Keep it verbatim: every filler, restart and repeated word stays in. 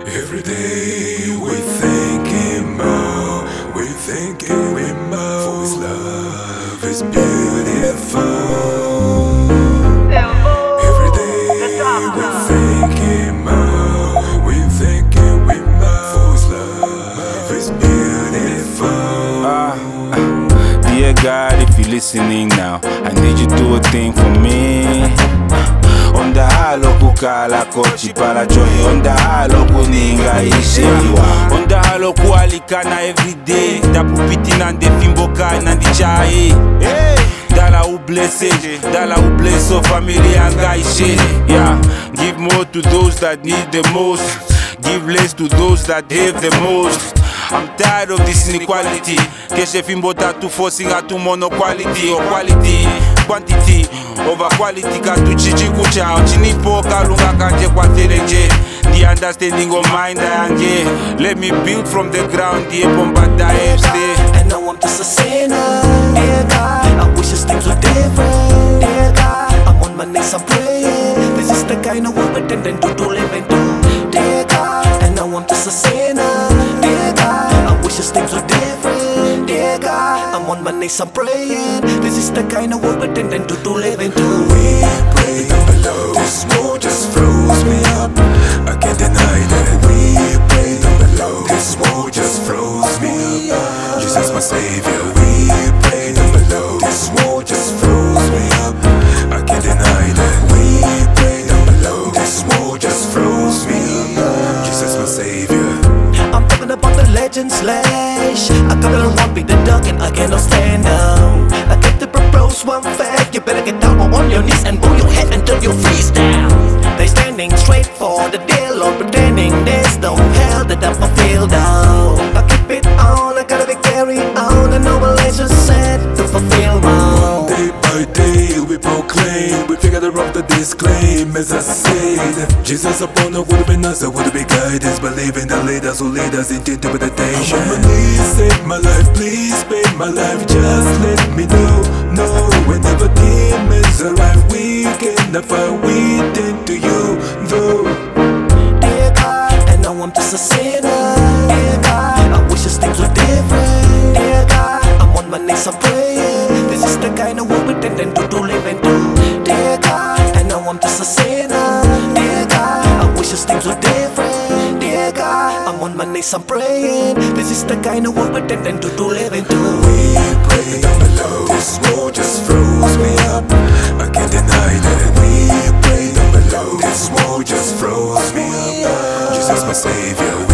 Every day we thinking more, we thinking we more. For His love is beautiful. Every day we thinking more, we thinking we more. For His love is beautiful. Ah, dear God, if you're listening now, I need you to do a thing for me. Onda halo kukala kochi para joy. Onda halo kuninga ishiwa. Onda halo kualikana everyday. Da pupiti nande fimboka nandi chai. Dala u blesse, dala u bless so family anga ishe. Yeah, give more to those that need the most. Give less to those that have the most. I'm tired of this inequality. Keshe fimbo tatu forcing atu mono quality or quality, quantity over quality. Katu chichi kucha, chinipo kalunga kanje kwa tereje. The understanding of mind anje. Let me build from the ground, the bombada stay. And now I'm just a sinner, dear God. I wish these things were different, dear God. I'm on my knees, I'm praying. This is the kind of world pretending to do, live and do, dear God. And now I'm just a sinner, dear God. I wish these things were different, dear God. I'm on my knees, I'm praying. This is the kind of world pretending to do, live and do. We pray down below. This war just froze me up. I can't deny that. We pray down below. This war just froze me up. Jesus my savior. We pray down below. This war just froze me up. I can't deny that. We pray down below. This war just froze me up. Jesus my savior. I'm talking about the legend slash. I come around, beat the dog, and I cannot stand down. I get to propose one fact. You better get down on your knees and bow your head until you freeze down. They standing straight for the deal or pretending there's no hell that I fulfill down. I keep it on, I gotta be carry on. And no relation set to fulfill my own. Day by day we proclaim, we figure out the disclaim. As I said, Jesus upon us would have been us, that would be guidance. Believe in the leaders who lead us into interpretation. I'm on my knees, save my life, please spare my life. Just let me know, no. Whenever demons arrive, we cannot find within to you, though. Dear God, and now I'm just a sinner. Dear God, I wish these things were different. Dear God, I'm on my knees, I'm praying. This is the kind of world pretending to do, live and do. Dear God, and now I'm just a sinner. Dear God, I wish these things were different. Dear God, I'm on my knees, I'm praying. This is the kind of world pretending to do, live and do. We pray down below. This war just froze me up. I can't deny that. We pray down below. This war just froze me up. Jesus my savior.